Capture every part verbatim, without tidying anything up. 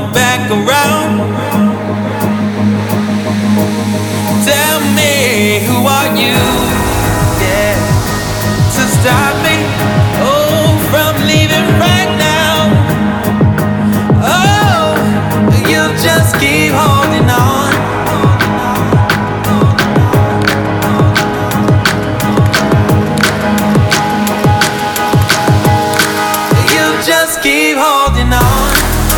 come back around. Tell me, who are you, yeah, to stop me, oh, from leaving right now. Oh, you just keep holding on. You just keep holding on.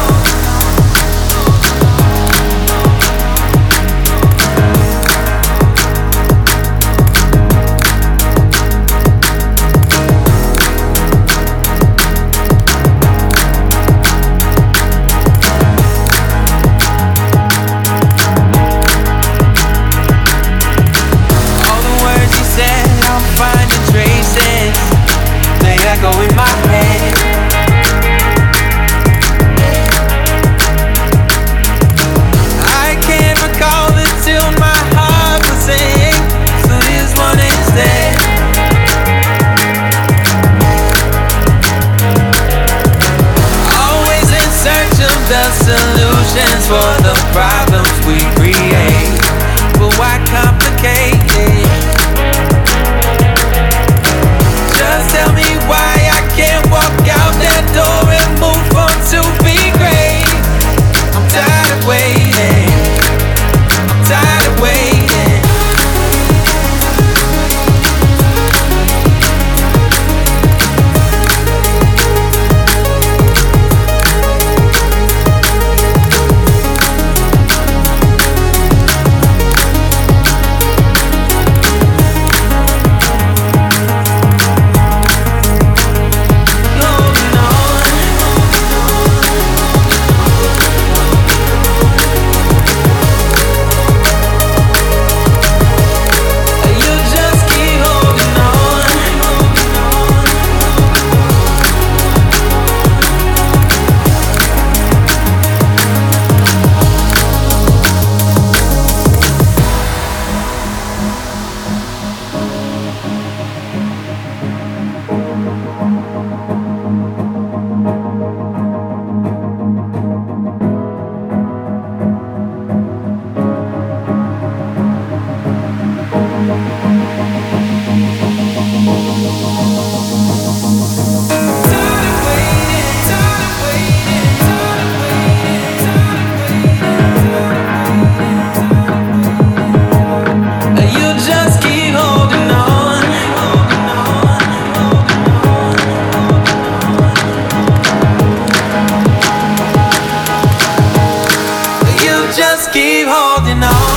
Echo in my head. I can't recall it till my heart was saying, so this one is dead. Always in search of the solutions for the problems we create, but why complicate it? Just tell me why I can't walk out that door and move on to be great. I'm tired of waiting. I'm tired of waiting. Just keep holding on.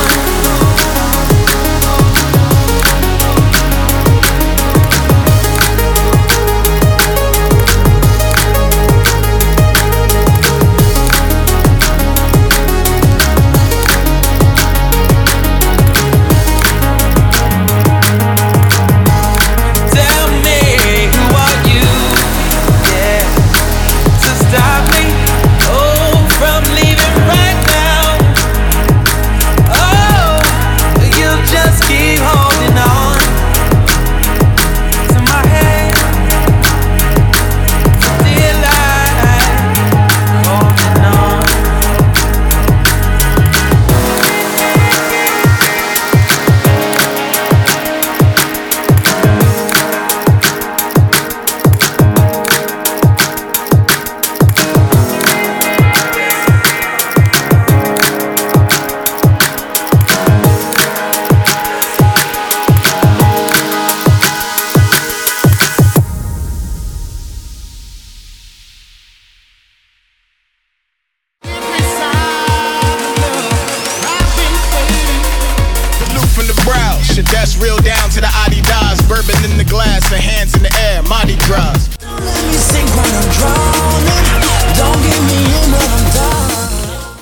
That's real down to the Adidas. Bourbon in the glass and hands in the air, Mardi Gras. Don't let me sink when I'm drunk.